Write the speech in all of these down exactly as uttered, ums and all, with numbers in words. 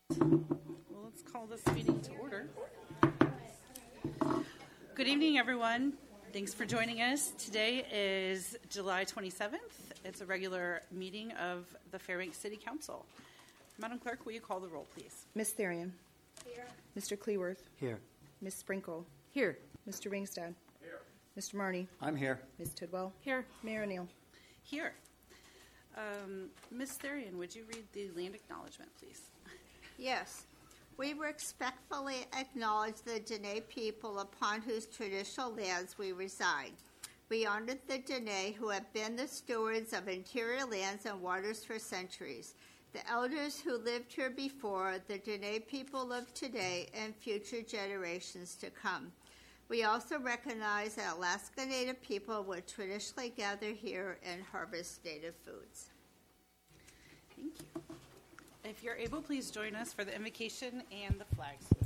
Well, let's call this meeting to order. Good evening, everyone. Thanks for joining us. Today is July twenty-seventh. It's a regular meeting of the Fairbanks City Council. Madam Clerk, will you call the roll, please? Miss Therian. Here. Mister Cleworth. Here. Miss Sprinkle. Here. Mister Ringstad. Here. Mister Marnie. I'm here. Miss Tidwell. Here. Mayor O'Neill. Here. Um, Miz Therian, would you read the land acknowledgement, please? Yes. We respectfully acknowledge the Dene people upon whose traditional lands we reside. We honor the Dene who have been the stewards of interior lands and waters for centuries, the elders who lived here before, the Dene people of today, and future generations to come. We also recognize that Alaska Native people would traditionally gather here and harvest native foods. Thank you. If you're able, please join us for the invocation and the flag salute.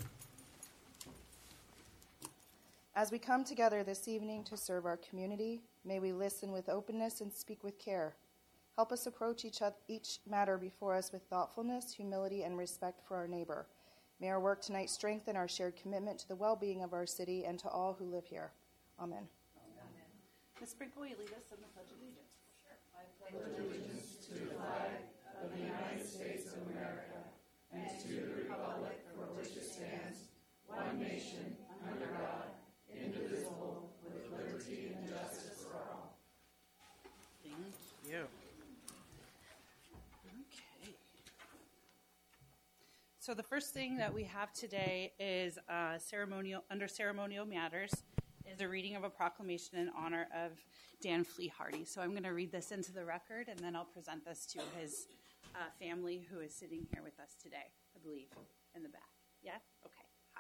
As we come together this evening to serve our community, may we listen with openness and speak with care. Help us approach each, other, each matter before us with thoughtfulness, humility, and respect for our neighbor. May our work tonight strengthen our shared commitment to the well-being of our city and to all who live here. Amen. Amen. Miz Sprinkle, will you lead us in the Pledge of Allegiance? Sure. I pledge allegiance to the flag of the United States of America and to the republic for which it stands, one nation, under God, indivisible, with liberty and justice for all. Thank you. Okay. So the first thing that we have today is uh, ceremonial, under ceremonial matters, is a reading of a proclamation in honor of Dan Flehardy. So I'm going to read this into the record, and then I'll present this to his uh, family who is sitting here with us today, I believe, in the back. Yeah? Okay. Hi.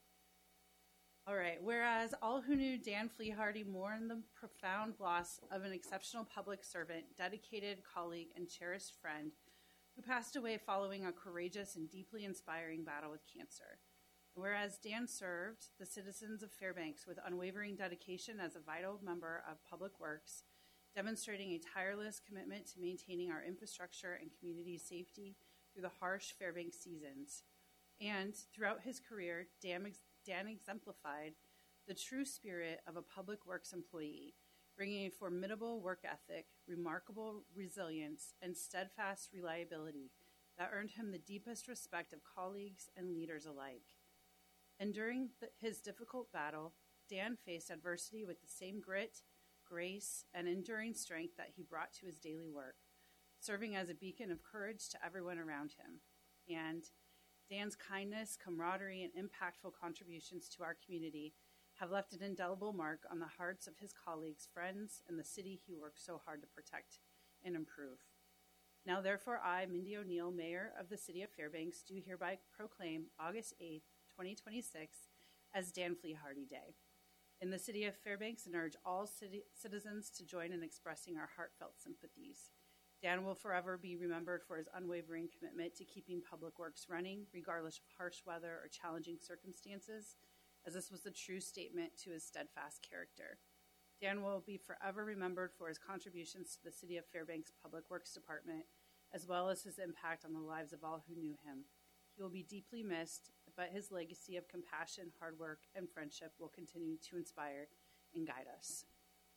All right. Whereas all who knew Dan Flehardy mourn the profound loss of an exceptional public servant, dedicated colleague, and cherished friend who passed away following a courageous and deeply inspiring battle with cancer. Whereas Dan served the citizens of Fairbanks with unwavering dedication as a vital member of Public Works, demonstrating a tireless commitment to maintaining our infrastructure and community safety through the harsh Fairbanks seasons. And throughout his career, Dan, Dan exemplified the true spirit of a Public Works employee, bringing a formidable work ethic, remarkable resilience, and steadfast reliability that earned him the deepest respect of colleagues and leaders alike. And during the, his difficult battle, Dan faced adversity with the same grit, grace, and enduring strength that he brought to his daily work, serving as a beacon of courage to everyone around him. And Dan's kindness, camaraderie, and impactful contributions to our community have left an indelible mark on the hearts of his colleagues, friends, and the city he worked so hard to protect and improve. Now, therefore, I, Mindy O'Neill, Mayor of the City of Fairbanks, do hereby proclaim August eighth, twenty twenty-six, as Dan Flehardy Day in the City of Fairbanks, and urge all city citizens to join in expressing our heartfelt sympathies. Dan will forever be remembered for his unwavering commitment to keeping Public Works running, regardless of harsh weather or challenging circumstances, as this was a true statement to his steadfast character. Dan will be forever remembered for his contributions to the City of Fairbanks Public Works Department, as well as his impact on the lives of all who knew him. He will be deeply missed, but his legacy of compassion, hard work, and friendship will continue to inspire and guide us.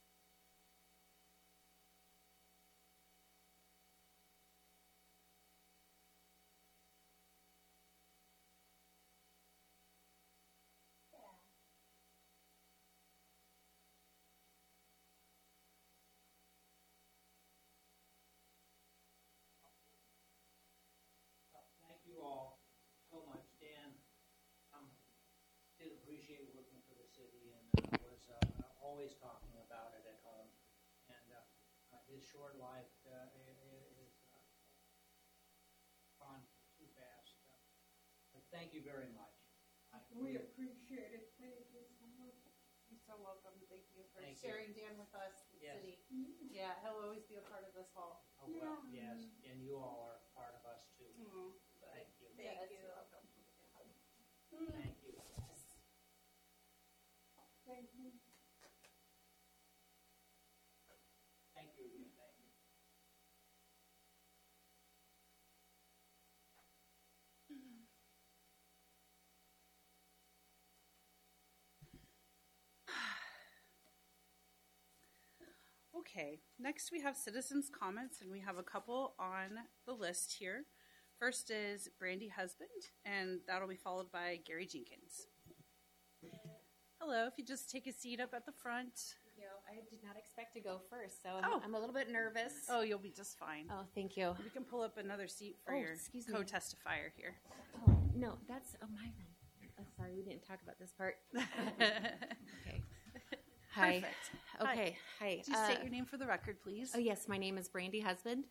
Thank you all so much. Dan, I um, did appreciate working for the city and uh, was uh, always talking about it at home. And uh, uh, his short life uh, is uh, gone too fast. Uh, but thank you very much. I, We appreciate it. Thank you so much. You're so welcome. Thank you for Thank sharing Dan with us, the Yes. city. Yeah, he'll always be a part of this hall. Oh, well, yes, and you all are part of us too. Mm. Thank you. Thank yeah, you. Welcome. Thank you. Thank you. Thank you. Thank you. Okay, next we have citizens' comments, and we have a couple on the list here. First is Brandy Husband, and that'll be followed by Gary Jenkins. Hello, if you just take a seat up at the front. Thank you. I did not expect to go first, so Oh. I'm a little bit nervous. Oh, you'll be just fine. Oh, thank you. We can pull up another seat for Oh, your excuse me. co-testifier here. Oh, no, that's oh, Myron. Oh, sorry, we didn't talk about this part. Okay. Hi. Perfect. Okay. Hi. Could you Uh, state your name for the record, please? Oh, yes, my name is Brandy Husband.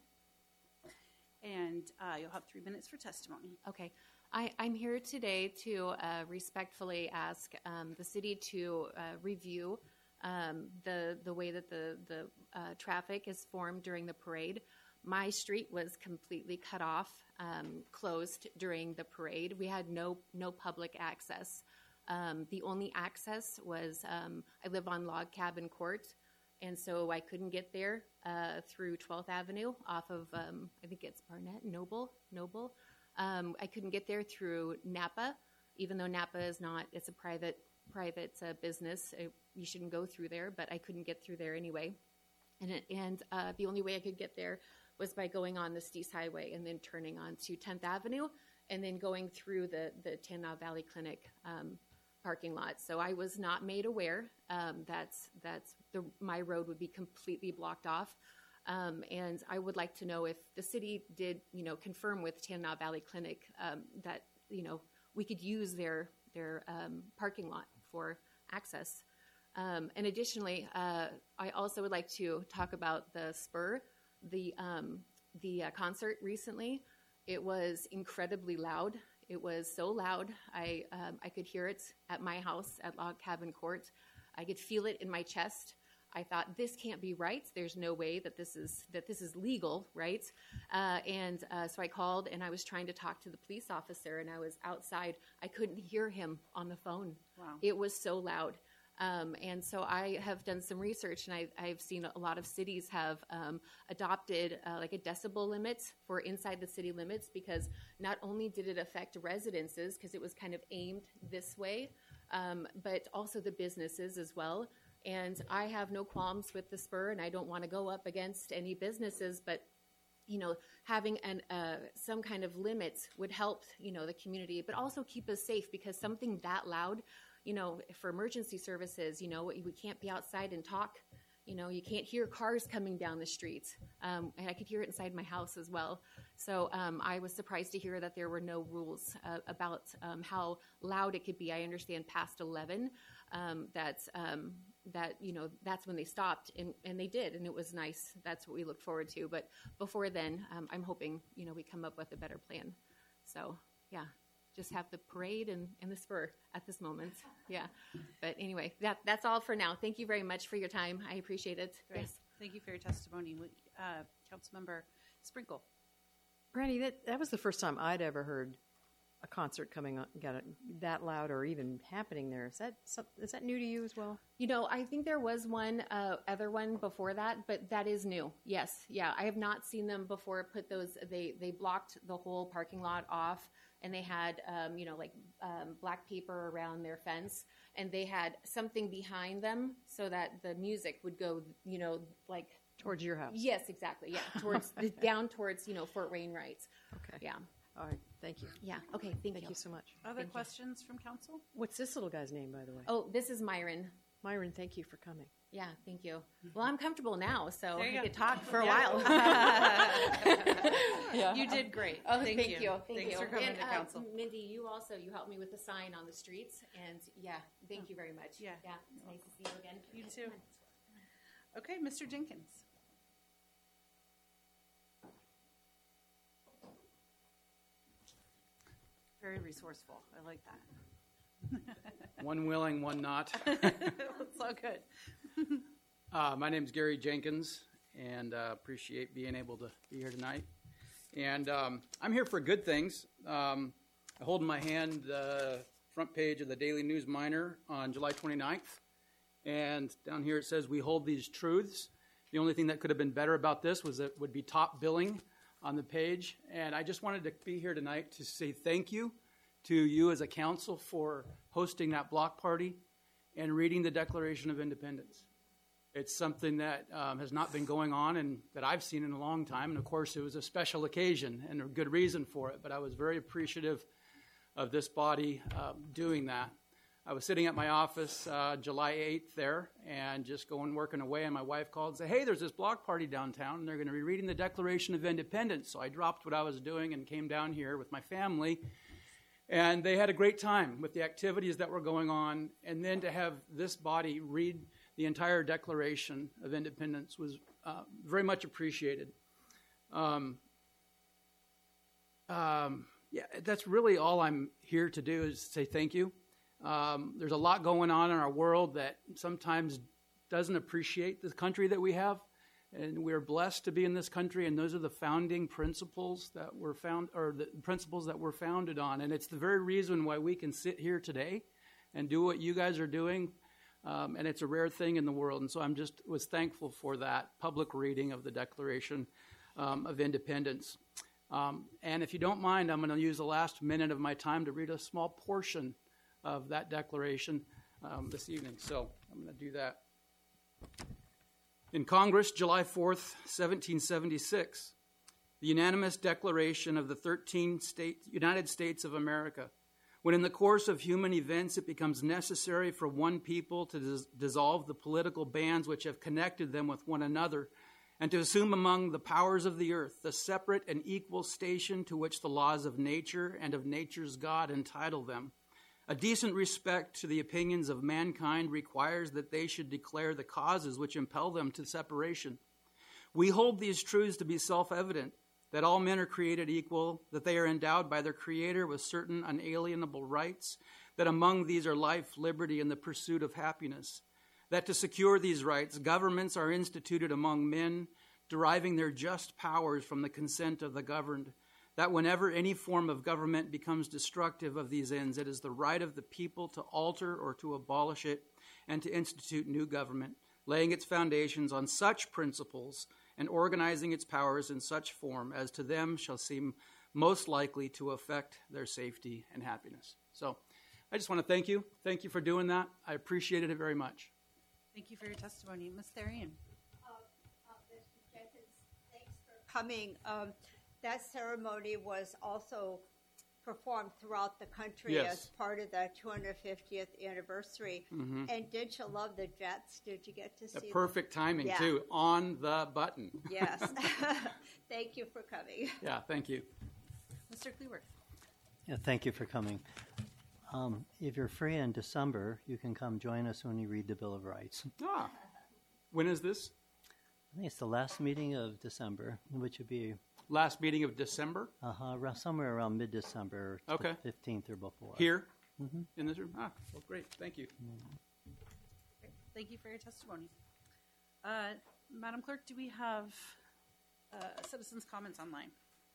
And uh, you'll have three minutes for testimony. Okay. I, I'm here today to uh, respectfully ask um, the city to uh, review um, the the way that the, the uh, traffic is formed during the parade. My street was completely cut off, um, closed during the parade. We had no no public access. Um, the only access was, um, I live on Log Cabin Court, and so I couldn't get there uh, through twelfth Avenue off of, um, I think it's Barnett, Noble, Noble. Um, I couldn't get there through Napa, even though Napa is not, it's a private private uh, business. It, you shouldn't go through there, but I couldn't get through there anyway. And, it, and uh, the only way I could get there was by going on the Steese Highway and then turning on to tenth Avenue and then going through the, the Tanana Valley Clinic um, parking lot. So I was not made aware um, that's that's the, my road would be completely blocked off. Um, and I would like to know if the city did, you know, confirm with Tanana Valley Clinic um, that, you know, we could use their their um, parking lot for access. Um, and additionally, uh, I also would like to talk about the Spur, the um, the uh, concert recently. It was incredibly loud. It was so loud, I um, I could hear it at my house at Log Cabin Court. I could feel it in my chest. I thought, this can't be right. There's no way that this is that this is legal, right? Uh, and uh, so I called, and I was trying to talk to the police officer, and I was outside. I couldn't hear him on the phone. Wow. It was so loud. Um, and so I have done some research, and I, I've seen a lot of cities have um, adopted uh, like a decibel limit for inside the city limits, because not only did it affect residences, because it was kind of aimed this way, um, but also the businesses as well. And I have no qualms with the Spur, and I don't want to go up against any businesses, but you know, having an uh, some kind of limits would help, you know, the community, but also keep us safe, because something that loud, you know, for emergency services, you know, we, we can't be outside and talk. You know, you can't hear cars coming down the streets. Um, and I could hear it inside my house as well. So um, I was surprised to hear that there were no rules uh, about um, how loud it could be. I understand past eleven, um, that's, um, that, you know, that's when they stopped, and, and they did, and it was nice. That's what we look forward to. But before then, um, I'm hoping, you know, we come up with a better plan. So, yeah. Just have the parade and, and the Spur at this moment. Yeah. But anyway, that that's all for now. Thank you very much for your time. I appreciate it. Great. Yes. Thank you for your testimony. Uh, Councilmember Sprinkle. Brandy, that, that was the first time I'd ever heard a concert coming on, got it that loud or even happening there. Is that some, is that new to you as well? You know, I think there was one uh, other one before that, but that is new. Yes. Yeah. I have not seen them before put those, they, they blocked the whole parking lot off. And they had, um, you know, like um, black paper around their fence, and they had something behind them so that the music would go, you know, like Towards your house? Yes, exactly. Yeah, towards the, down towards, you know, Fort Wainwright. Okay. Yeah. All right. Thank you. Yeah. Okay. Thank, Thank you. you so much. Other Thank you. questions from council? What's this little guy's name, by the way? Oh, this is Myron. Myron, thank you for coming. Yeah. Thank you. Well, I'm comfortable now, so There I you could go. talk for a Yeah. while. Yeah. You did great. Oh, thank, thank you. you. Thank Thanks you. for coming and, to uh, council. Mindy, you also, you helped me with the sign on the streets, and yeah, thank you very much. Yeah. Yeah. It's nice to see you again. You too. Okay, Mister Jenkins. Very resourceful. I like that. One willing, one not. It's all good. Uh, my name is Gary Jenkins, and uh, appreciate being able to be here tonight. And um, I'm here for good things. Um, I hold in my hand the front page of the Daily News Miner on July twenty-ninth. And down here it says, "We hold these truths." The only thing that could have been better about this was that it would be top billing on the page. And I just wanted to be here tonight to say thank you to you as a council for hosting that block party and reading the Declaration of Independence. It's something that um, has not been going on and that I've seen in a long time. And of course, it was a special occasion and a good reason for it. But I was very appreciative of this body uh, doing that. I was sitting at my office uh, July eighth there and just going working away. And my wife called and said, hey, there's this block party downtown. And they're going to be reading the Declaration of Independence. So I dropped what I was doing and came down here with my family. And they had a great time with the activities that were going on. And then to have this body read the entire Declaration of Independence was uh, very much appreciated. Um, um, yeah, that's really all I'm here to do is say thank you. Um, there's a lot going on in our world that sometimes doesn't appreciate the country that we have. And we're blessed to be in this country, and those are the founding principles that were found, or the principles that we're founded on. And it's the very reason why we can sit here today and do what you guys are doing. Um, and it's a rare thing in the world. And so I'm just was thankful for that public reading of the Declaration um, of Independence. Um, and if you don't mind, I'm going to use the last minute of my time to read a small portion of that declaration um, this evening. So I'm going to do that. In Congress, July fourth, seventeen seventy-six, the unanimous declaration of the thirteen state, United States of America. When in the course of human events it becomes necessary for one people to dis- dissolve the political bands which have connected them with one another, and to assume among the powers of the earth the separate and equal station to which the laws of nature and of nature's God entitle them, a decent respect to the opinions of mankind requires that they should declare the causes which impel them to separation. We hold these truths to be self-evident, that all men are created equal, that they are endowed by their Creator with certain unalienable rights, that among these are life, liberty, and the pursuit of happiness, that to secure these rights, governments are instituted among men, deriving their just powers from the consent of the governed, that whenever any form of government becomes destructive of these ends, it is the right of the people to alter or to abolish it and to institute new government, laying its foundations on such principles and organizing its powers in such form as to them shall seem most likely to affect their safety and happiness. So I just want to thank you. Thank you for doing that. I appreciated it very much. Thank you for your testimony. Miz Therian. Uh, uh, Mister Jenkins, thanks for coming. Um, that ceremony was also performed throughout the country Yes. as part of the two hundred fiftieth anniversary. Mm-hmm. And did you love the Jets? Did you get to The see them? perfect timing, Yeah. too, on the button. Yes. Thank you for coming. Yeah, thank you. Mister Kleber. Yeah, thank you for coming. Um, if you're free in December, you can come join us when we read the Bill of Rights. Ah, when is this? I think it's the last meeting of December, which would be Last meeting of December? uh-huh, around, somewhere around mid-December, Okay. the fifteenth or before. Here? Mm-hmm. In this room? Ah, well, great. Thank you. Great. Thank you for your testimony. Uh, Madam Clerk, do we have uh, citizens' comments online?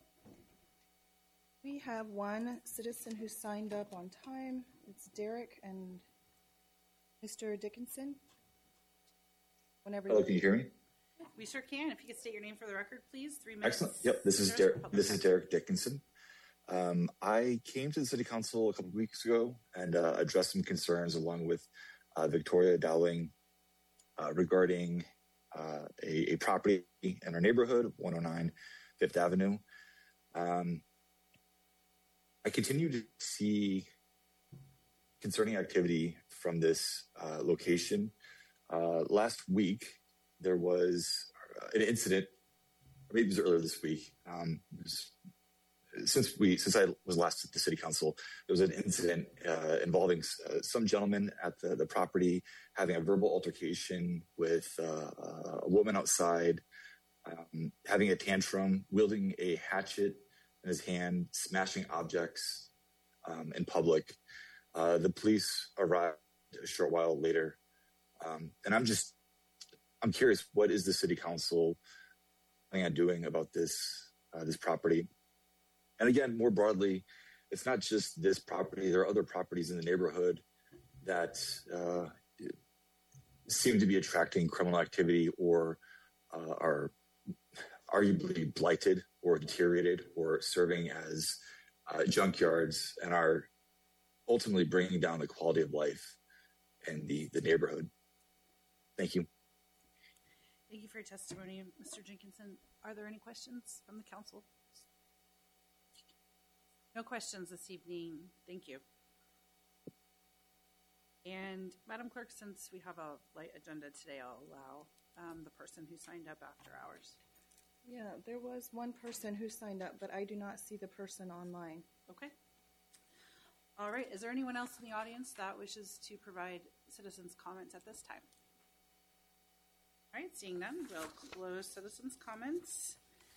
We have one citizen who signed up on time. It's Derek and Mister Dickinson. Whenever Hello, can you hear me? We sure can. If you could state your name for the record, please. Three minutes. Excellent. Yep, this is Address Derek. for public This is comment. Derek Dickinson. Um, I came to the City Council a couple of weeks ago and uh, addressed some concerns along with uh, Victoria Dowling uh, regarding uh, a, a property in our neighborhood, one oh nine Fifth Avenue. Um, I continue to see concerning activity from this uh, location. Uh, last week, there was an incident, or maybe it was earlier this week. Um, it was, since we, since I was last at the City Council, there was an incident uh, involving uh, some gentleman at the, the property having a verbal altercation with uh, a woman outside, um, having a tantrum, wielding a hatchet in his hand, smashing objects um, in public. Uh, the police arrived a short while later, um, and I'm just. I'm curious, what is the City Council planning on doing about this uh, this property? And again, more broadly, it's not just this property. There are other properties in the neighborhood that uh, seem to be attracting criminal activity or uh, are arguably blighted or deteriorated or serving as uh, junkyards and are ultimately bringing down the quality of life in the, the neighborhood. Thank you. Thank you for your testimony, Mister Jenkinson. Are there any questions from the council? No questions this evening. Thank you. And Madam Clerk, since we have a light agenda today, I'll allow um, the person who signed up after hours. Yeah, there was one person who signed up, but I do not see the person online. Okay. All right. Is there anyone else in the audience that wishes to provide citizens' comments at this time? All right. Seeing none, we'll close citizens' comments.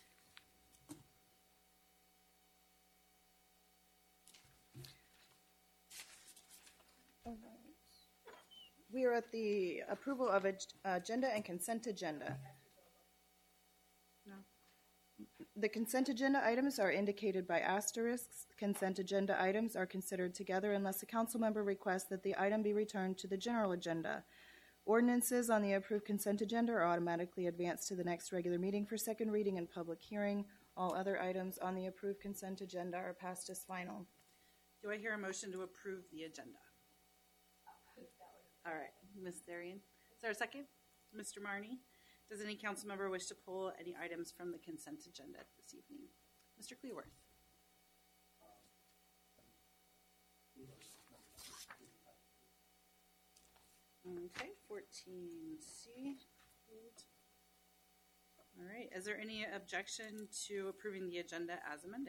All right. We are at the approval of ag- agenda and consent agenda. No. The consent agenda items are indicated by asterisks. Consent agenda items are considered together unless a council member requests that the item be returned to the general agenda. Ordinances on the approved consent agenda are automatically advanced to the next regular meeting for second reading and public hearing. All other items on the approved consent agenda are passed as final. Do I hear a motion to approve the agenda? All right. Miz Therian. Is there a second? Mister Marney? Does any council member wish to pull any items from the consent agenda this evening? Mister Cleworth. Okay, fourteen C. All right, is there any objection to approving the agenda as amended?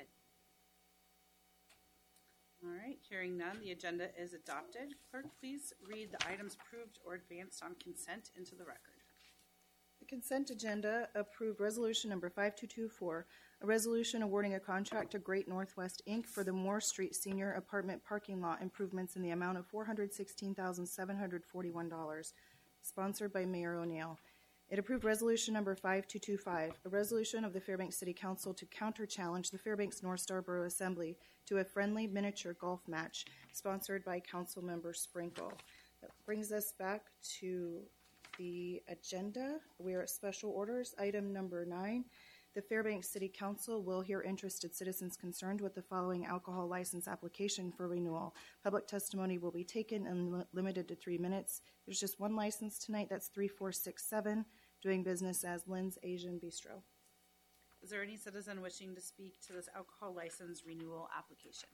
All right, hearing none, the agenda is adopted. Clerk, please read the items approved or advanced on consent into the record. The consent agenda approved resolution number five two two four, a resolution awarding a contract to Great Northwest Incorporated for the Moore Street Senior Apartment Parking Lot improvements in the amount of four hundred sixteen thousand seven hundred forty-one dollars, sponsored by Mayor O'Neill. It approved resolution number five two two five, a resolution of the Fairbanks City Council to counter-challenge the Fairbanks North Star Borough Assembly to a friendly miniature golf match, sponsored by Council Member Sprinkle. That brings us back to the agenda. We are at special orders. Item number nine. The Fairbanks City Council will hear interested citizens concerned with the following alcohol license application for renewal. Public testimony will be taken and li- limited to three minutes. There's just one license tonight. That's three four six seven, doing business as Lynn's Asian Bistro. Is there any citizen wishing to speak to this alcohol license renewal application?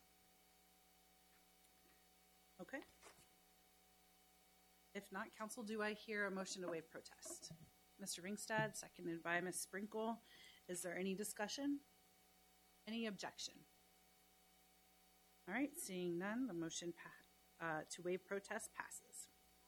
Okay. If not, council, do I hear a motion to waive protest? Mister Ringstad, seconded by Miz Sprinkle. Is there any discussion? Any objection? All right, seeing none, the motion pa- uh, to waive protest passes.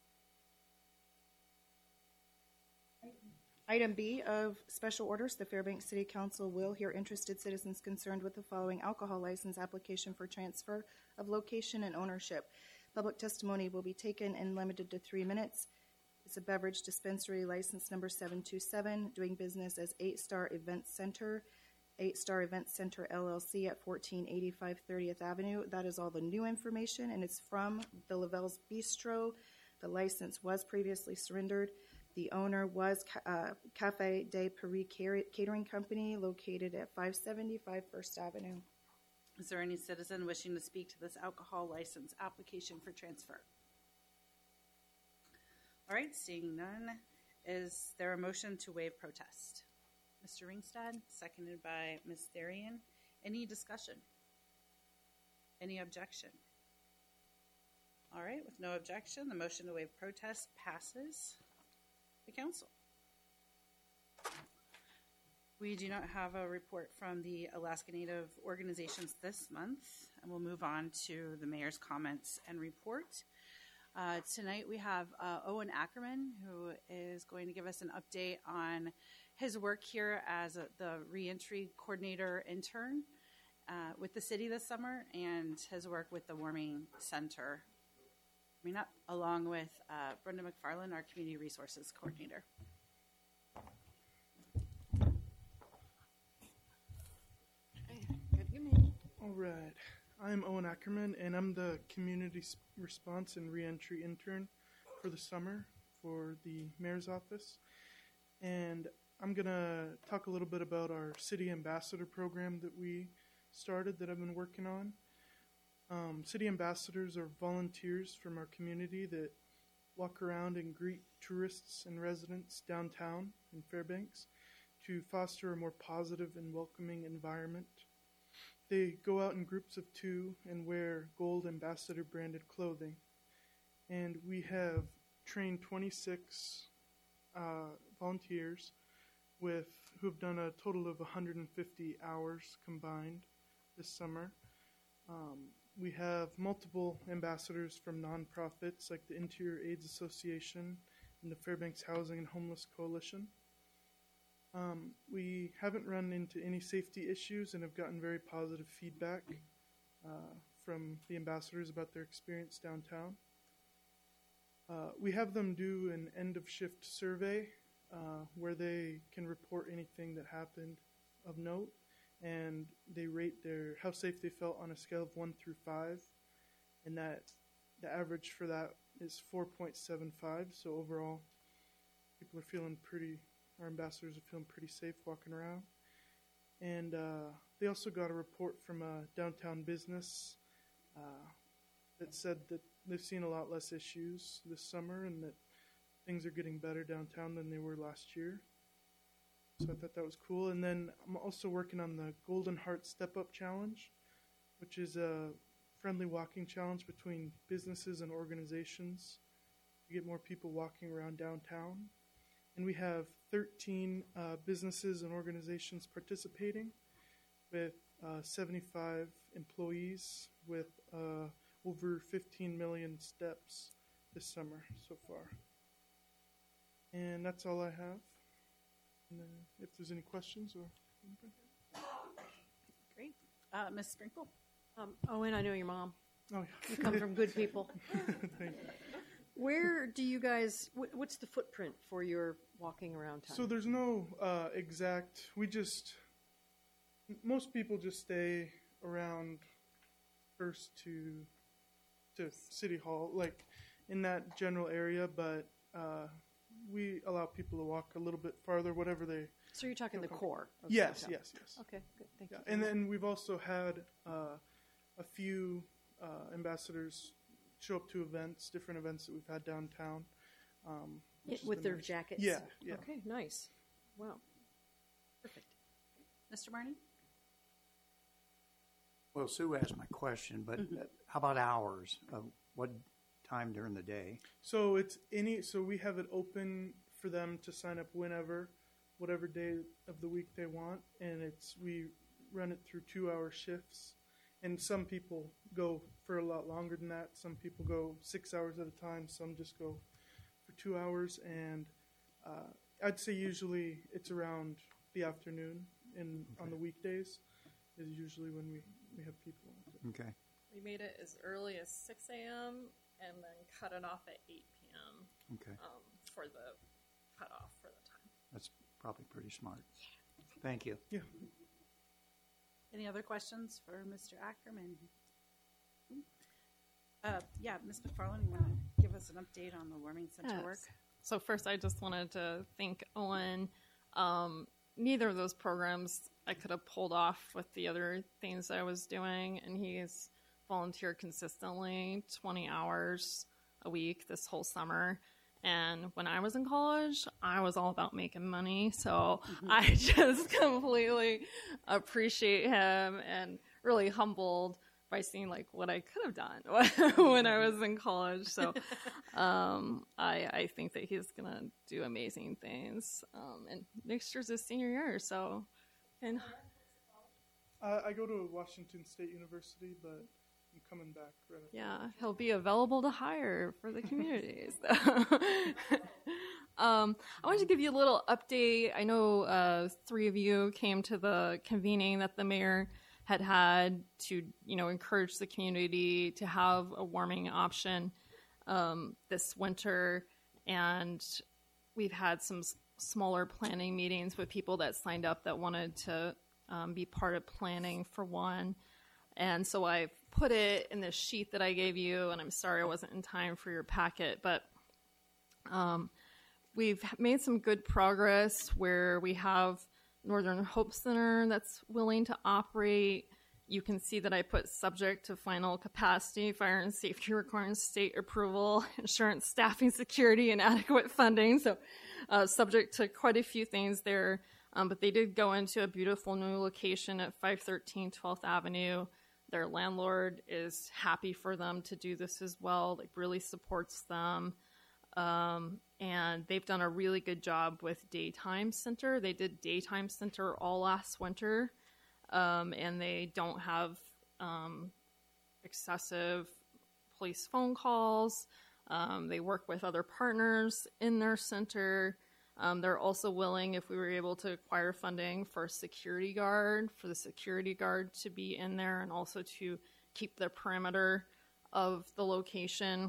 Item B of special orders, the Fairbanks City Council will hear interested citizens concerned with the following alcohol license application for transfer of location and ownership. Public testimony will be taken and limited to three minutes. It's a beverage dispensary license number seven two seven, doing business as eight star Event Center, eight star Event Center L L C at fourteen eighty-five thirtieth Avenue. That is all the new information, and it's from the Lavelle's Bistro. The license was previously surrendered. The owner was uh, Cafe de Paris Catering Company, located at five seventy-five First Avenue. Is there any citizen wishing to speak to this alcohol license application for transfer? All right, seeing none, is there a motion to waive protest? Mister Ringstad, seconded by Miz Therian. Any discussion? Any objection? All right, with no objection, the motion to waive protest passes the council. We do not have a report from the Alaska Native organizations this month, and we'll move on to the mayor's comments and report. Uh, tonight we have uh, Owen Ackerman, who is going to give us an update on his work here as a, the reentry coordinator intern uh, with the city this summer, and his work with the warming center, I mean, not, along with uh, Brenda McFarland, our community resources coordinator. All right. I'm Owen Ackerman, and I'm the Community Response and Reentry Intern for the summer for the Mayor's Office. And I'm going to talk a little bit about our City Ambassador program that we started that I've been working on. Um, City Ambassadors are volunteers from our community that walk around and greet tourists and residents downtown in Fairbanks to foster a more positive and welcoming environment. They go out in groups of two and wear Gold Ambassador branded clothing. And we have trained twenty-six uh, volunteers with who have done a total of one hundred fifty hours combined this summer. Um, we have multiple ambassadors from nonprofits like the Interior AIDS Association and the Fairbanks Housing and Homeless Coalition. Um, we haven't run into any safety issues and have gotten very positive feedback uh, from the ambassadors about their experience downtown. Uh, we have them do an end-of-shift survey uh, where they can report anything that happened of note, and they rate their how safe they felt on a scale of one through five, and that the average for that is four point seven five. So overall, people are feeling pretty. Our ambassadors are feeling pretty safe walking around, and uh, they also got a report from a downtown business uh, that said that they've seen a lot less issues this summer, and that things are getting better downtown than they were last year. So I thought that was cool. And then I'm also working on the Golden Heart Step Up Challenge, which is a friendly walking challenge between businesses and organizations to get more people walking around downtown. And we have thirteen uh, businesses and organizations participating with uh, seventy-five employees with uh, over fifteen million steps this summer so far. And that's all I have. And then if there's any questions or anything. Great. Uh, Miz Sprinkle? Um, Owen, I know your mom. Oh, yeah. You come from good people. Thank you. Where do you guys, wh- what's the footprint for your walking around town? So there's no uh, exact, we just, most people just stay around First to to City Hall, like in that general area, but uh, we allow people to walk a little bit farther, whatever they... So you're talking the core of Yes, downtown. yes, yes. Okay, good, thank Yeah, you. and then we've also had uh, a few uh, ambassadors show up to events, different events that we've had downtown. Um, Yeah, which has with been their nice. jackets? Yeah, yeah. Okay, nice. Wow. Perfect. Mister Marnie? Well, Sue asked my question, but Mm-hmm. uh, how about hours? Uh, what time during the day? So it's any. So we have it open for them to sign up whenever, whatever day of the week they want, and it's we run it through two-hour shifts. And some people go for a lot longer than that. Some people go six hours at a time. Some just go for two hours. And uh, I'd say usually it's around the afternoon, and Okay. on the weekdays is usually when we, we have people. Okay. We made it as early as six a.m. and then cut it off at eight p.m. Okay. Um, for the cutoff for the time. That's probably pretty smart. Thank you. Yeah. Any other questions for Mister Ackerman? Uh, yeah, Miz McFarland, you want to give us an update on the Warming Center Yes. work? So first, I just wanted to thank Owen. Um, neither of those programs I could have pulled off with the other things I was doing, and he's volunteered consistently twenty hours a week this whole summer. And when I was in college, I was all about making money, so Mm-hmm. I just completely appreciate him and really humbled by seeing like what I could have done when I was in college. So um, I, I think that he's gonna do amazing things. Um, and next year's his senior year, so and Uh, I go to Washington State University, but I'm coming back right after. yeah, he'll be available to hire for the community. So. um, I wanted to give you a little update. I know uh, three of you came to the convening that the mayor had had to, you know, encourage the community to have a warming option um, this winter, and we've had some s- smaller planning meetings with people that signed up that wanted to um, be part of planning for one. And so I put it in this sheet that I gave you, and I'm sorry I wasn't in time for your packet, but um, we've made some good progress where we have Northern Hope Center that's willing to operate, you can see that I put subject to final capacity, fire and safety requirements, state approval, insurance, staffing, security, and adequate funding. So uh, subject to quite a few things there. Um, but they did go into a beautiful new location at five thirteen twelfth Avenue. Their landlord is happy for them to do this as well, like really supports them. Um, and they've done a really good job with daytime center. They did daytime center all last winter. Um, and they don't have um, excessive police phone calls. Um, they work with other partners in their center. Um, they're also willing, if we were able to acquire funding for a security guard, for the security guard to be in there and also to keep the perimeter of the location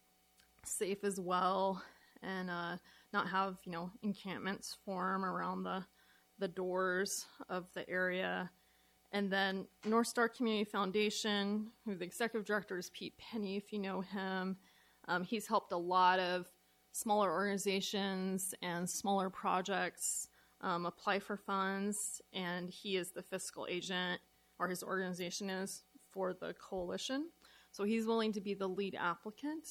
safe as well, and uh, not have, you know, encampments form around the the doors of the area. And then North Star Community Foundation, who the executive director is Pete Penny, if you know him. Um, he's helped a lot of smaller organizations and smaller projects um, apply for funds, and he is the fiscal agent, or his organization is, for the coalition. So he's willing to be the lead applicant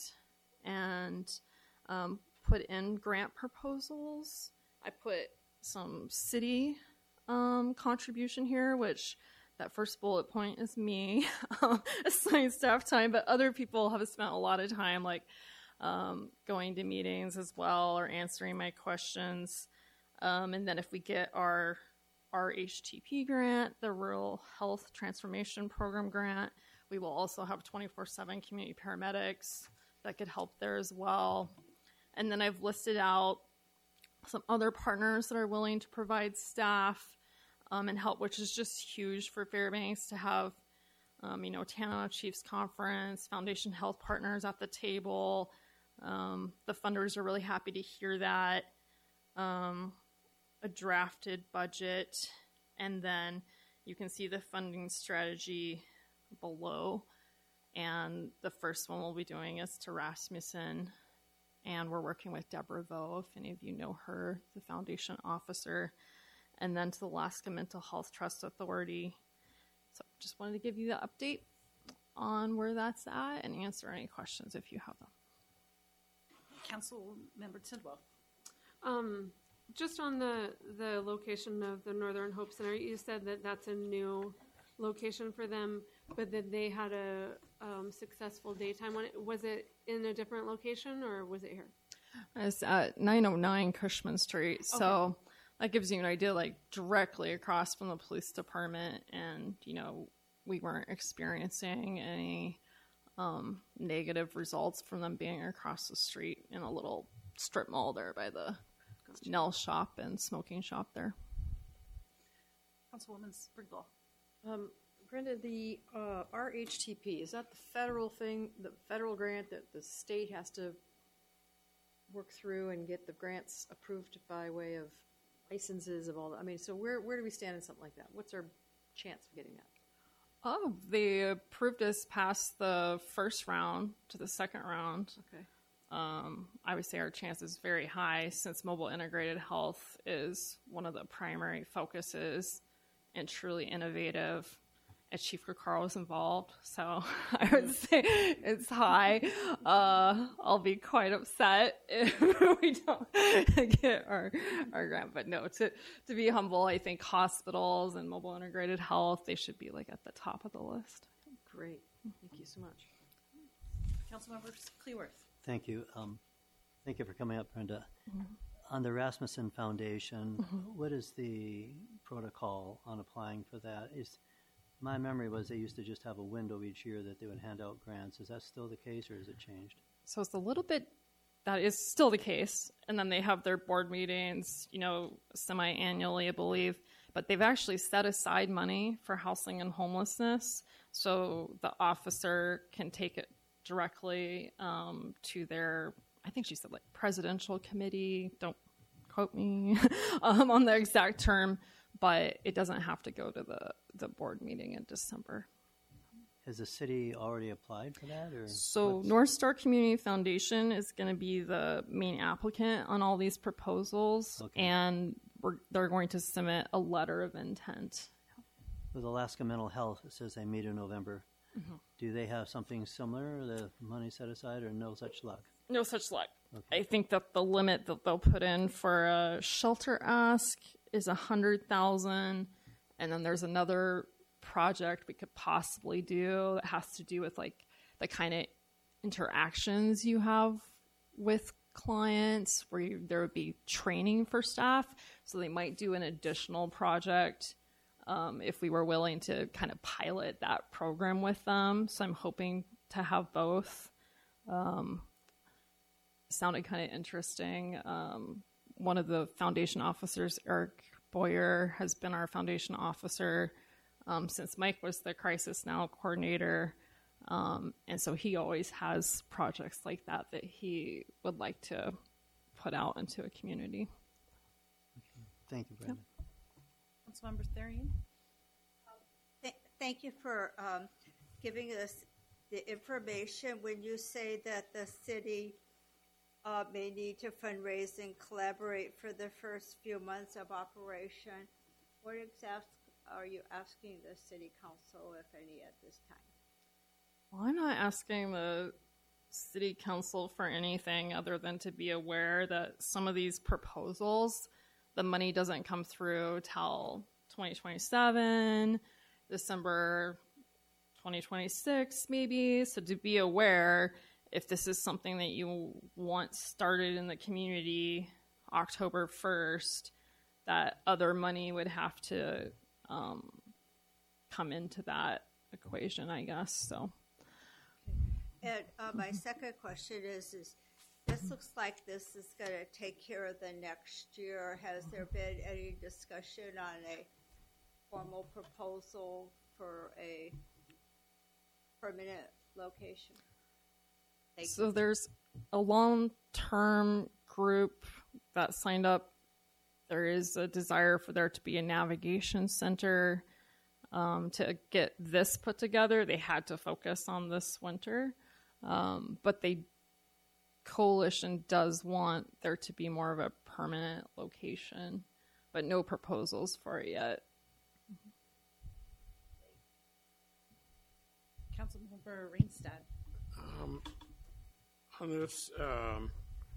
and um, put in grant proposals. I put some city um, contribution here, which that first bullet point is me, assigned staff time, but other people have spent a lot of time, like Um, going to meetings as well or answering my questions. Um, and then if we get our R H T P grant, the Rural Health Transformation Program grant, we will also have twenty-four seven community paramedics that could help there as well. And then I've listed out some other partners that are willing to provide staff um, and help, which is just huge for Fairbanks to have, um, you know, Tanana Chiefs Conference, Foundation Health Partners at the table. Um, the funders are really happy to hear that. Um, a drafted budget, and then you can see the funding strategy below. And the first one we'll be doing is to Rasmussen, and we're working with Deborah Vo, if any of you know her, the foundation officer, and then to the Alaska Mental Health Trust Authority. So just wanted to give you the update on where that's at and answer any questions if you have them. Council Member Tidwell. Um, just on the, the location of the Northern Hope Center, you said that that's a new location for them, but that they had a um, successful daytime one. Was it in a different location or was it here? It's at nine oh nine Cushman Street. So okay. That gives you an idea, like directly across from the police department. And, you know, we weren't experiencing any Um, negative results from them being across the street in a little strip mall there by the gotcha. Nell shop and smoking shop there. Councilwoman Sprigdall. Um, Brenda, the uh, R H T P, is that the federal thing, the federal grant that the state has to work through and get the grants approved by way of licenses of all that? I mean, so where, where do we stand in something like that? What's our chance of getting that? Oh, they approved us past the first round to the second round. Okay. Um, I would say our chance is very high since mobile integrated health is one of the primary focuses and truly innovative. And Chief Carl was involved, so I would say it's high. Uh, I'll be quite upset if we don't get our, our grant. But no, to, to be humble, I think hospitals and mobile integrated health, they should be like at the top of the list. Great. Thank you so much. Councilmember Cleworth. Thank you. Um, thank you for coming up, Brenda. Mm-hmm. On the Rasmussen Foundation, mm-hmm. what is the protocol on applying for that? Is My memory was they used to just have a window each year that they would hand out grants. Is that still the case, or has it changed? So it's a little bit, that is still the case. And then they have their board meetings, you know, semi-annually, I believe. But they've actually set aside money for housing and homelessness. So the officer can take it directly um, to their, I think she said like presidential committee. Don't quote me um, on the exact term. But it doesn't have to go to the, the board meeting in December. Has the city already applied for that? Or so what's... North Star Community Foundation is going to be the main applicant on all these proposals, okay. and we're, they're going to submit a letter of intent. with Alaska Mental Health, it says they meet in November. Mm-hmm. Do they have something similar, the money set aside, or no such luck? No such luck. Okay. I think that the limit that they'll put in for a shelter ask is a hundred thousand, and then there's another project we could possibly do that has to do with like the kind of interactions you have with clients, where you, there would be training for staff. So they might do an additional project um, if we were willing to kind of pilot that program with them. So I'm hoping to have both. Um, sounded kind of interesting. Um, one of the foundation officers, Eric Boyer, has been our foundation officer um, since Mike was the Crisis Now coordinator. Um, and so he always has projects like that that he would like to put out into a community. Okay. Thank you, Brenda. Yep. Councilmember Therian. Um, th- thank you for um, giving us the information. When you say that the city uh, may need to fundraise and collaborate for the first few months of operation, what exactly are you asking the city council, if any, at this time? Well, I'm not asking the city council for anything other than to be aware that some of these proposals, the money doesn't come through till twenty twenty-seven, December twenty twenty-six maybe. So to be aware, if this is something that you want started in the community October first, that other money would have to um, come into that equation, I guess. So. And uh, my second question is, is this looks like this is going to take care of the next year. Has there been any discussion on a formal proposal for a permanent location? Thank so you. There's a long-term group that signed up. There is a desire for there to be a navigation center. Um, to get this put together, they had to focus on this winter. Um, but the coalition does want there to be more of a permanent location, but no proposals for it yet. Councilmember Rainstead. Um, on this, um,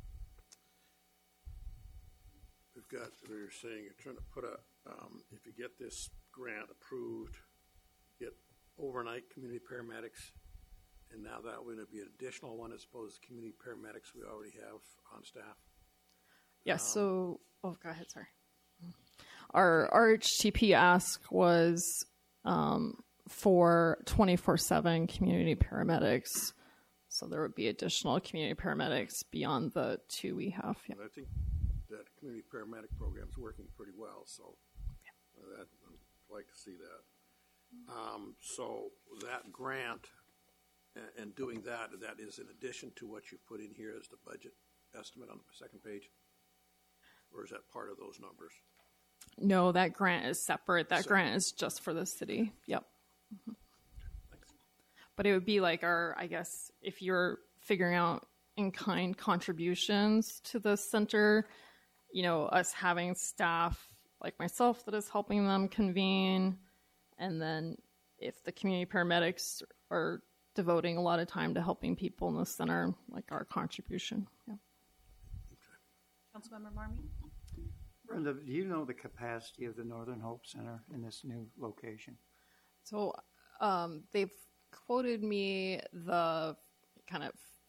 we've got, we were saying, you're trying to put a, um, if you get this grant approved, get overnight community paramedics. And now that would be an additional one as opposed to community paramedics we already have on staff. Yes. Um, so, oh, go ahead. Sorry. Our R H T P ask was um, for twenty-four seven community paramedics. So there would be additional community paramedics beyond the two we have. Yeah. I think that community paramedic program is working pretty well. So yeah. that, I'd like to see that. Um, so that grant. And doing that, that is in addition to what you've put in here as the budget estimate on the second page? Or is that part of those numbers? No, that grant is separate. That so, grant is just for the city. Yep. Mm-hmm. But it would be like our, I guess, if you're figuring out in-kind contributions to the center, you know, us having staff like myself that is helping them convene, and then if the community paramedics are devoting a lot of time to helping people in the center, like our contribution. Yeah. Okay. Councilmember Marmee? Brenda, do you know the capacity of the Northern Hope Center in this new location? So um, they've quoted me the kind of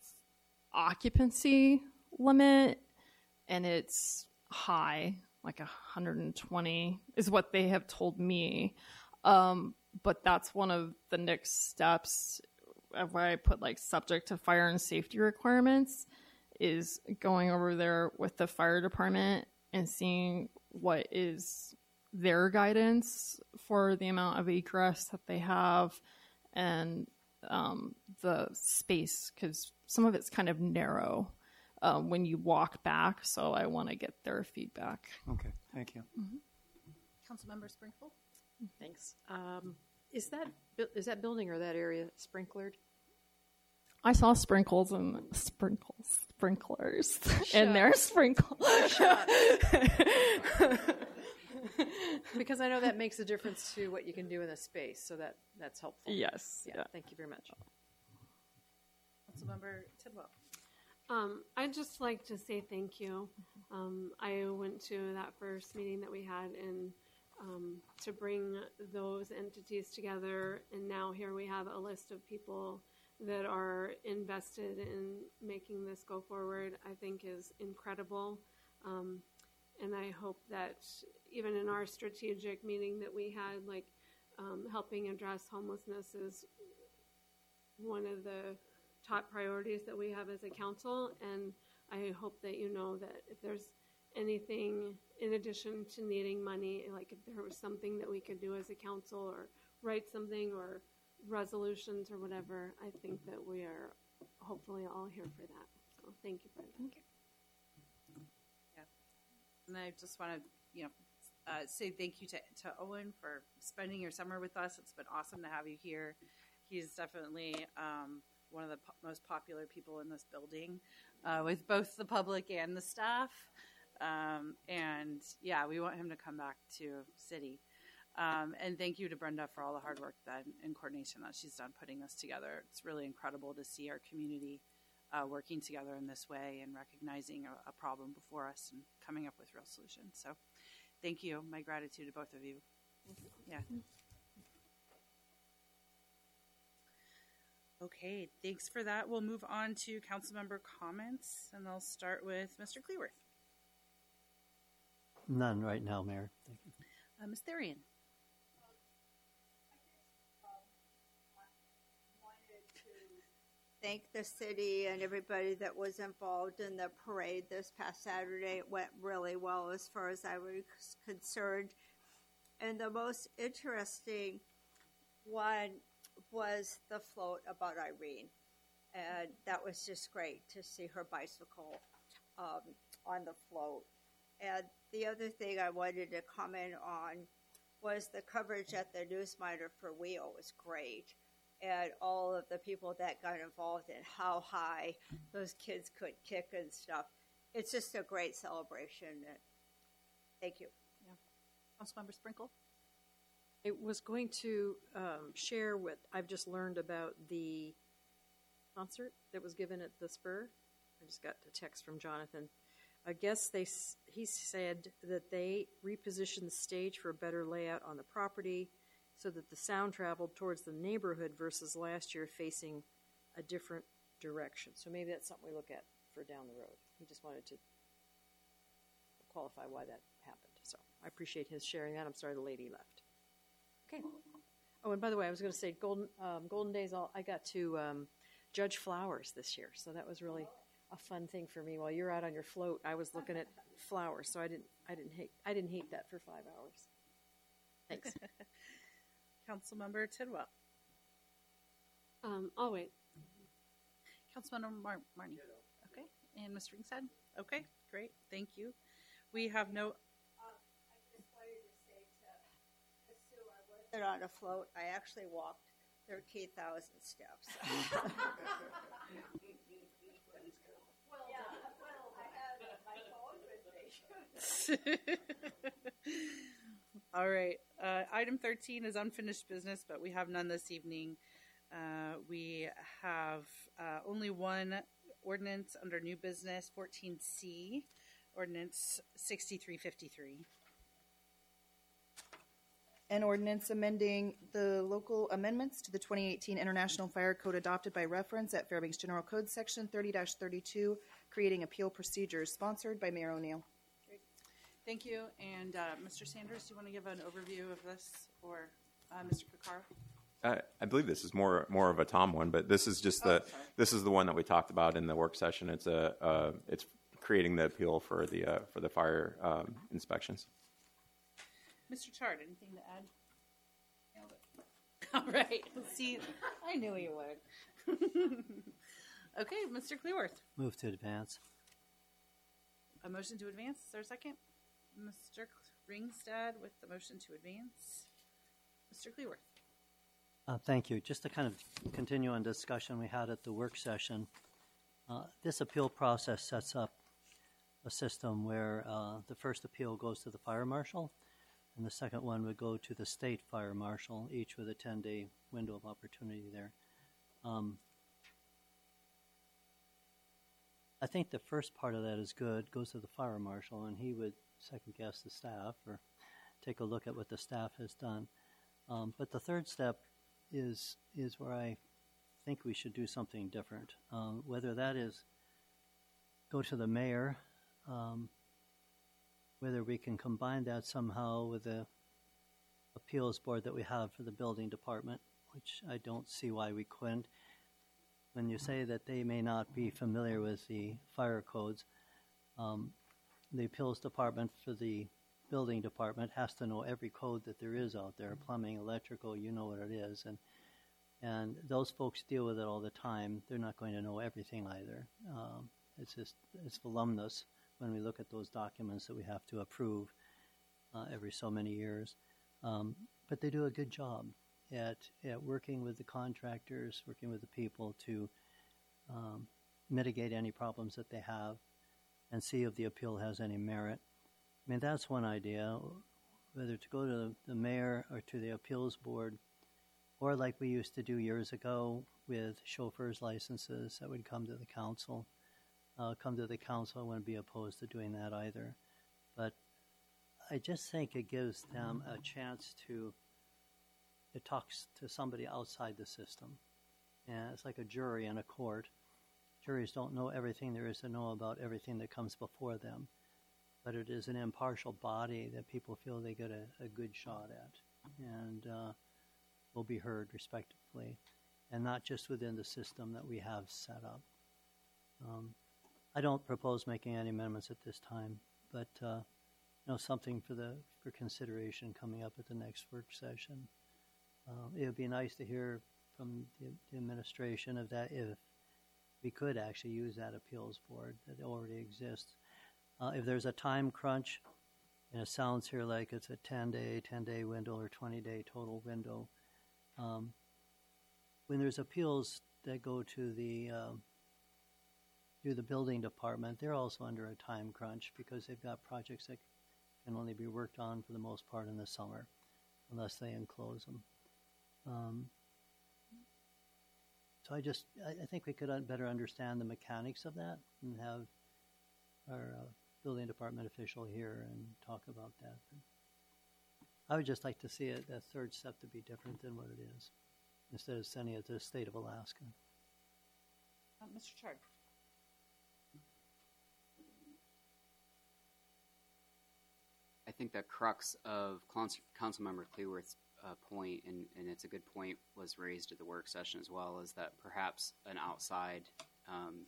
occupancy limit, and it's high, like one hundred twenty is what they have told me. Um, but that's one of the next steps where I put like subject to fire and safety requirements, is going over there with the fire department and seeing what is their guidance for the amount of egress that they have and um, the space, because some of it's kind of narrow um, when you walk back. So I want to get their feedback. Okay, thank you. Mm-hmm. Councilmember Sprinkle? Thanks. Um, Is that is that building or that area sprinklered? I saw sprinkles and sprinkles, sprinklers in their sprinkle. Because I know that makes a difference to what you can do in a space, so that, that's helpful. Yes. Yeah, Yeah. thank you very much. Councilmember Tidwell. Um, I'd just like to say thank you. Um, I went to that first meeting that we had, and um, to bring those entities together, and now here we have a list of people that are invested in making this go forward, I think is incredible. Um, and I hope that even in our strategic meeting that we had, like um, helping address homelessness is one of the top priorities that we have as a council, and I hope that you know that if there's anything in addition to needing money, like if there was something that we could do as a council or write something or resolutions or whatever, I think that we are hopefully all here for that. So thank you, Brenda. Thank you. Yeah, and I just want to, you know, uh, say thank you to, to Owen for spending your summer with us. It's been awesome to have you here. He's definitely um, one of the po- most popular people in this building, uh, with both the public and the staff. Um, and yeah, we want him to come back to city. Um, and thank you to Brenda for all the hard work that and coordination that she's done putting this together. It's really incredible to see our community uh, working together in this way and recognizing a, a problem before us and coming up with real solutions. So thank you. My gratitude to both of you. Yeah. Okay, thanks for that. We'll move on to council member comments, and I'll start with Mister Cleworth. None right now, Mayor. Thank you. Uh, Miz Therian. Thank the city and everybody that was involved in the parade this past Saturday. It went really well as far as I was concerned. And the most interesting one was the float about Irene. And that was just great to see her bicycle um, on the float. And the other thing I wanted to comment on was the coverage at the Newsminer for WHEEL was great. And all of the people that got involved in how high those kids could kick and stuff. It's just a great celebration. And thank you. Yeah. Councilmember Sprinkle. I was going to um, share what I've just learned about the concert that was given at the Spur. I just got a text from Jonathan. I guess they he said that they repositioned the stage for a better layout on the property so that the sound traveled towards the neighborhood versus last year facing a different direction. So maybe that's something we look at for down the road. He just wanted to qualify why that happened. So I appreciate his sharing that. I'm sorry the lady left. Okay. Oh, and by the way, I was going to say Golden um, Golden Days. I'll, I got to um, judge flowers this year, so that was really a fun thing for me. While you're out on your float, I was looking at flowers, so I didn't I didn't hate I didn't hate that for five hours. Thanks. Councilmember Tidwell. Um, I'll wait. Councilmember Mar- Marnie. Okay. And Miz Ringside. Okay, great. Thank you. We have no. On a float, I actually walked thirteen thousand steps. All right. Uh, item thirteen is unfinished business, but we have none this evening. Uh, we have uh, only one ordinance under new business, fourteen C, ordinance sixty-three fifty-three. An ordinance amending the local amendments to the twenty eighteen International Fire Code adopted by reference at Fairbanks General Code Section thirty dash thirty-two, creating appeal procedures, sponsored by Mayor O'Neill. Great. Thank you. And uh, Mister Sanders, do you want to give an overview of this, or uh, Mister Picaro? Uh, I believe this is more more of a Tom one, but this is just the oh, this is the one that we talked about in the work session. It's a uh, it's creating the appeal for the uh, for the fire um, inspections. Mister Chard, anything to add? Nailed it. All right. See, I knew he would. Okay, Mister Cleworth. Move to advance. A motion to advance. Is there a second? Mister Ringstad with the motion to advance. Mister Cleworth. Uh, thank you. Just to kind of continue on discussion we had at the work session, uh, this appeal process sets up a system where uh, the first appeal goes to the fire marshal. and the second one would go to the state fire marshal, each with a ten-day window of opportunity there. Um, I think the first part of that is good, goes to the fire marshal, and he would second guess the staff or take a look at what the staff has done. Um, but the third step is is where I think we should do something different. Um, whether that is go to the mayor, um, whether we can combine that somehow with the appeals board that we have for the building department, which I don't see why we couldn't. When you say that they may not be familiar with the fire codes, um, the appeals department for the building department has to know every code that there is out there, plumbing, electrical, you know what it is, and and those folks deal with it all the time. They're not going to know everything either. Um, it's just it's voluminous when we look at those documents that we have to approve uh, every so many years. Um, but they do a good job at at working with the contractors, working with the people to um, mitigate any problems that they have and see if the appeal has any merit. I mean, that's one idea, whether to go to the, the mayor or to the appeals board, or like we used to do years ago with chauffeurs' licenses that would come to the council. Uh, come to the council, I wouldn't be opposed to doing that either. But I just think it gives them a chance to, it talks to somebody outside the system. And it's like a jury in a court. Juries don't know everything there is to know about everything that comes before them. But it is an impartial body that people feel they get a, a good shot at and uh, will be heard respectively, and not just within the system that we have set up. Um, I don't propose making any amendments at this time, but uh, you know, something for the for consideration coming up at the next work session. Uh, it would be nice to hear from the, the administration of that if we could actually use that appeals board that already exists. Uh, if there's a time crunch, and it sounds here like it's a ten-day, ten-day window or twenty-day total window, um, when there's appeals that go to the um, to the building department, they're also under a time crunch because they've got projects that can only be worked on for the most part in the summer, unless they enclose them. Um, so I just, I, I think we could un- better understand the mechanics of that and have our uh, building department official here and talk about that. But I would just like to see it, that third step to be different than what it is, instead of sending it to the state of Alaska. Uh, Mister Chard. I think the crux of Councilmember Cleworth's uh, point, and, and it's a good point, was raised at the work session as well, is that perhaps an outside um,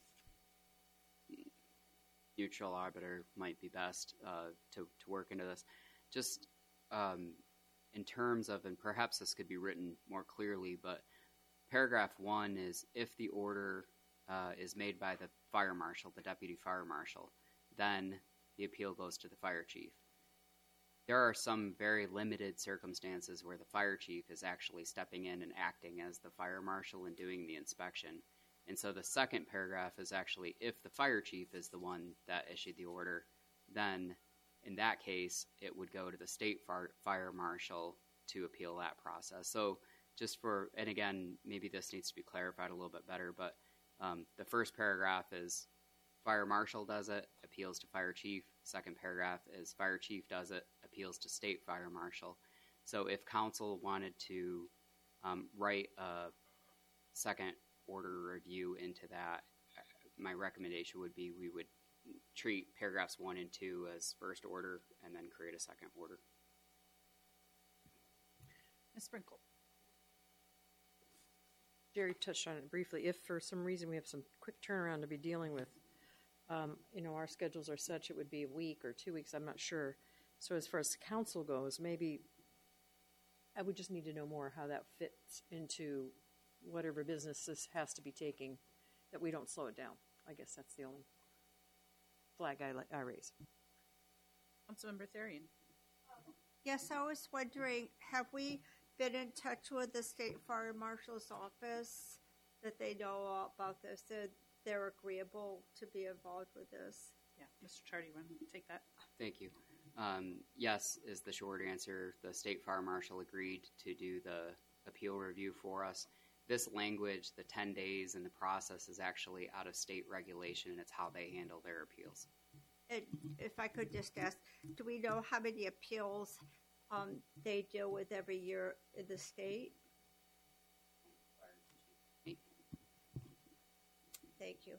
neutral arbiter might be best uh, to, to work into this. Just um, in terms of, and perhaps this could be written more clearly, but paragraph one is if the order uh, is made by the fire marshal, the deputy fire marshal, then the appeal goes to the fire chief. There are some very limited circumstances where the fire chief is actually stepping in and acting as the fire marshal and doing the inspection. And so the second paragraph is actually if the fire chief is the one that issued the order, then in that case, it would go to the state fire, fire marshal to appeal that process. So just for, and again, maybe this needs to be clarified a little bit better, but um, the first paragraph is fire marshal does it, appeals to fire chief. Second paragraph is fire chief does it, appeals to state fire marshal. So if council wanted to um, write a second order review into that, my recommendation would be we would treat paragraphs one and two as first order and then create a second order. Miz Sprinkle. Jerry touched on it briefly. If for some reason we have some quick turnaround to be dealing with, um, you know, our schedules are such it would be a week or two weeks, I'm not sure. So as far as the council goes, maybe I would just need to know more how that fits into whatever business this has to be taking, that we don't slow it down. I guess that's the only flag I, I raise. Councilmember Therian. Yes, I was wondering, have we been in touch with the state fire marshal's office that they know all about this, that they're agreeable to be involved with this? Yeah, Mister Chardy, you want to take that? Thank you. Um, yes is the short answer. The state fire marshal agreed to do the appeal review for us. This language, the ten days and the process, is actually out of state regulation, and it's how they handle their appeals. And if I could just ask, do we know how many appeals um, they deal with every year in the state? Thank you.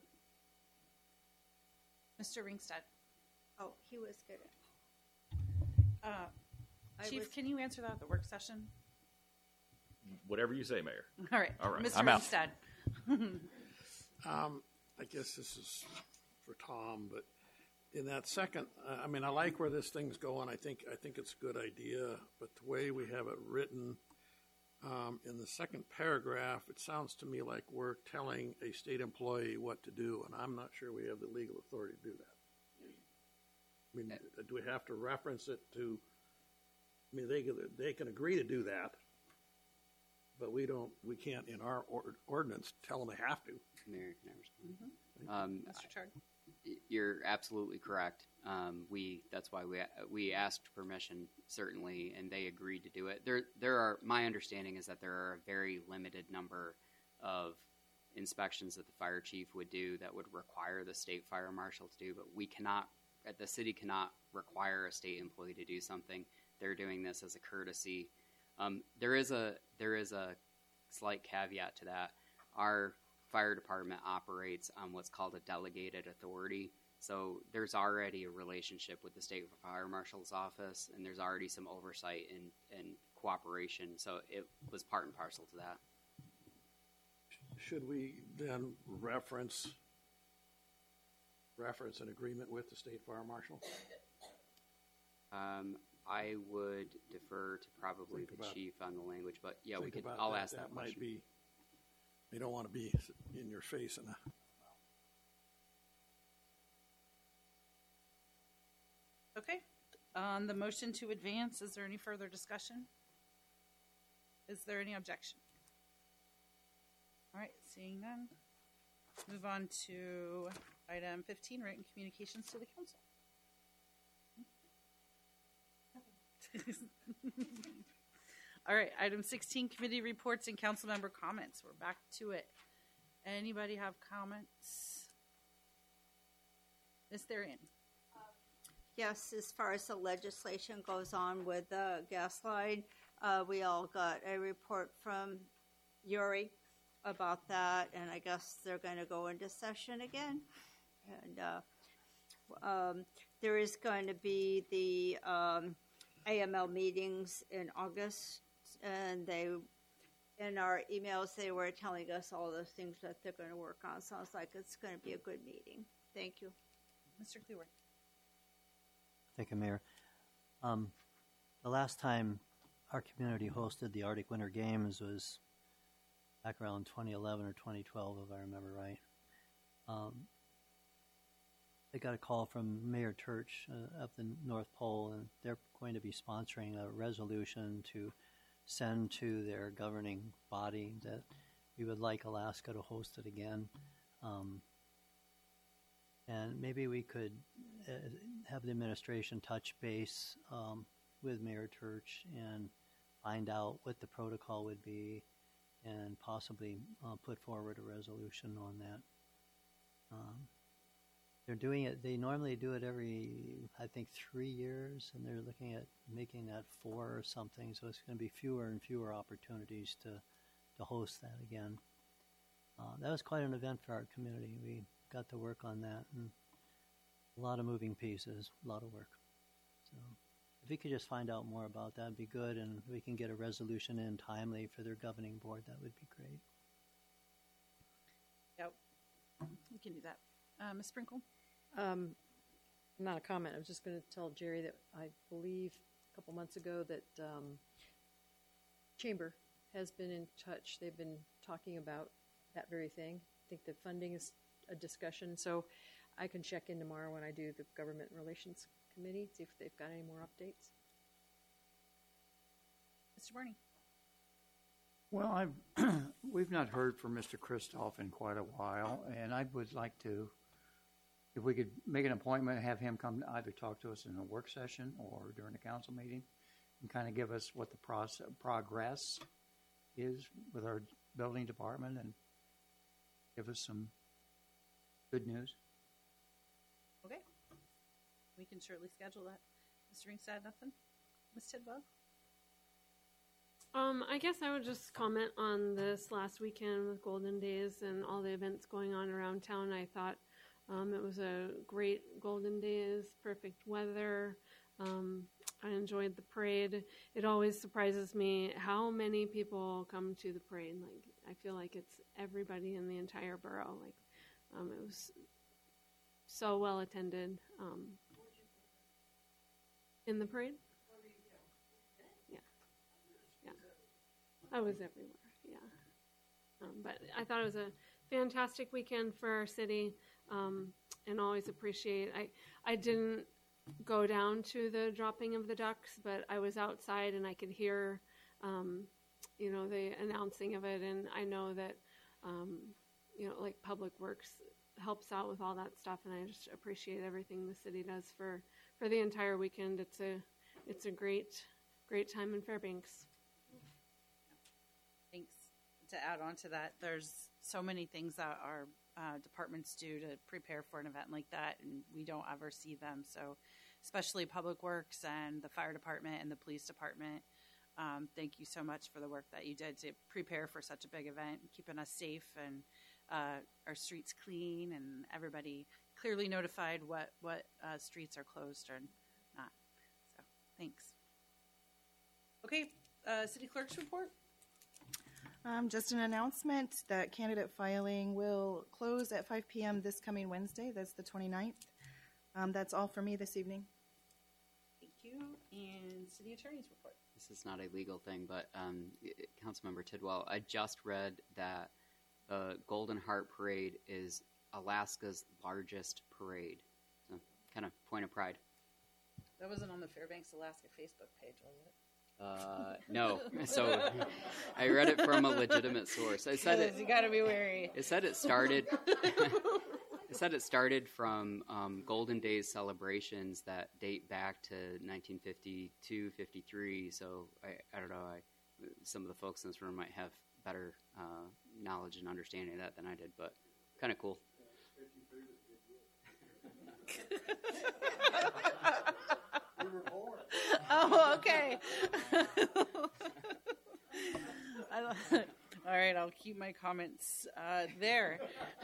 Mister Ringstead. Oh, he was good. Uh, I Chief, was- can you answer that at the work session? Whatever you say, Mayor. All right. All right. Mister I'm out. Ringstead. Um, I guess this is for Tom, but in that second, uh, I mean, I like where this thing's going. I think I think it's a good idea, but the way we have it written um, in the second paragraph, it sounds to me like we're telling a state employee what to do, and I'm not sure we have the legal authority to do that. I mean, do we have to reference it to? I mean, they can, they can agree to do that, but we don't. We can't in our or, ordinance tell them they have to. Mayor, can I respond? Um, Mister Chard. You're absolutely correct. Um, we that's why we we asked permission, certainly, and they agreed to do it. There there are my understanding is that there are a very limited number of inspections that the fire chief would do that would require the state fire marshal to do, but we cannot the city cannot require a state employee to do something. They're doing this as a courtesy. Um, there is a there is a slight caveat to that. Our fire department operates on what's called a delegated authority. So there's already a relationship with the state fire marshal's office, and there's already some oversight and, and cooperation. So it was part and parcel to that. Should we then reference reference an agreement with the state fire marshal? Um, I would defer to probably Think the about- chief on the language, but yeah, we Think could. about I'll that. ask that, That might question. be. You don't want to be in your face and. Okay. On the motion to advance, is there any further discussion? Is there any objection? All right, seeing none. Move on to item fifteen, written communications to the council. All right, item sixteen, committee reports and council member comments. We're back to it. Anybody have comments? Miz Therian. Yes, as far as the legislation goes on with the gas line, uh, we all got a report from Yuri about that, and I guess they're going to go into session again. And uh, um, there is going to be the um, A M L meetings in August, and they, in our emails, they were telling us all the things that they're going to work on. Sounds like it's going to be a good meeting. Thank you. Mister Cleworth. Thank you, Mayor. Um, the last time our community hosted the Arctic Winter Games was back around twenty eleven or twenty twelve, if I remember right. Um, they got a call from Mayor Turch uh, up the North Pole, and they're going to be sponsoring a resolution to send to their governing body that we would like Alaska to host it again. Um, and maybe we could uh, have the administration touch base um, with Mayor Turch and find out what the protocol would be and possibly uh, put forward a resolution on that. Um, they're doing it, they normally do it every, I think, three years, and they're looking at making that four or something, so it's going to be fewer and fewer opportunities to, to host that again. Uh, that was quite an event for our community. We got to work on that, and a lot of moving pieces, a lot of work. So if we could just find out more about that, it'd be good, and we can get a resolution in timely for their governing board, that would be great. Yep, we can do that. Uh, Miz Sprinkle? Um, not a comment. I was just going to tell Jerry that I believe a couple months ago that um, Chamber has been in touch. They've been talking about that very thing. I think the funding is a discussion, so I can check in tomorrow when I do the Government Relations Committee, see if they've got any more updates. Mister Barney? Well, I've we've not heard from Mister Christoph in quite a while, and I would like to if we could make an appointment, have him come either talk to us in a work session or during a council meeting and kind of give us what the process, progress is with our building department and give us some good news. Okay. We can surely schedule that. Mister Ringstad, nothing? Miz Tidwell? Um, I guess I would just comment on this last weekend with Golden Days and all the events going on around town. I thought um, it was a great Golden Days, perfect weather. Um, I enjoyed the parade. It always surprises me how many people come to the parade. Like, I feel like it's everybody in the entire borough. Like, um, it was so well attended. Um, in the parade? Yeah. Yeah. I was everywhere. Yeah. Um, but I thought it was a fantastic weekend for our city, um, and always appreciate. I I didn't go down to the dropping of the ducks, but I was outside and I could hear, um, you know, the announcing of it, and I know that, um, you know, like Public Works helps out with all that stuff, and I just appreciate everything the city does for, for the entire weekend. It's a it's a great great time in Fairbanks. Thanks. To add on to that, there's so many things that our uh, departments do to prepare for an event like that, and we don't ever see them. So especially Public Works and the fire department and the police department, um, thank you so much for the work that you did to prepare for such a big event, keeping us safe and uh, our streets clean, and everybody clearly notified what, what uh, streets are closed or not. So thanks. Okay, uh, City Clerk's report. Um, just an announcement that candidate filing will close at five p.m. this coming Wednesday. That's the twenty-ninth. Um, that's all for me this evening. Thank you. And City Attorney's report. This is not a legal thing, but um, Councilmember Tidwell, I just read that the Golden Heart Parade is Alaska's largest parade. So, kind of point of pride. That wasn't on the Fairbanks, Alaska Facebook page, was it? Uh, no. So I read it from a legitimate source. I said it. You got to be wary. It said it started. It said it started from um, Golden Days celebrations that date back to nineteen fifty-two, fifty-three. So I, I don't know. I, some of the folks in this room might have better uh, knowledge and understanding of that than I did, but kind of cool. We were born. Oh, okay. I don't, all right, I'll keep my comments uh, there.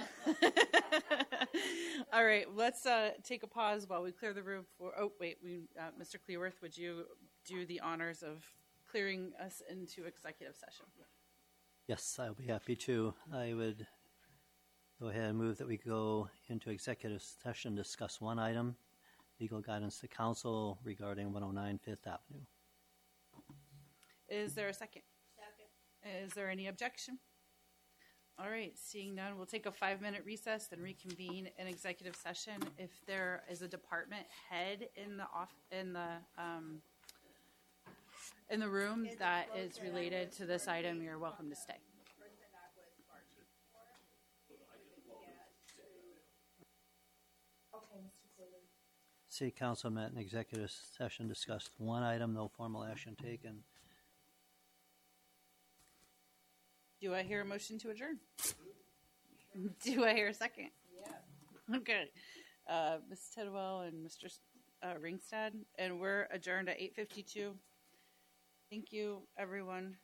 All right, let's uh, take a pause while we clear the room for. Oh, wait, we, uh, Mister Clearworth, would you do the honors of clearing us into executive session? Yes, I'll be happy to. I would go ahead and move that we go into executive session, discuss one item, legal guidance to council regarding one oh nine Fifth Avenue. Is there a second? Second. Is there any objection? All right, seeing none, we'll take a five-minute recess, then reconvene in executive session. If there is a department head in the off in the um, in the room that is related to this item, you're welcome to stay. City Council met in executive session, discussed one item, no formal action taken. Do I hear a motion to adjourn? Do I hear a second? Yeah. Okay. Uh, Miz Tidwell and Mister S- uh, Ringstad, and we're adjourned at eight fifty-two. Thank you, everyone.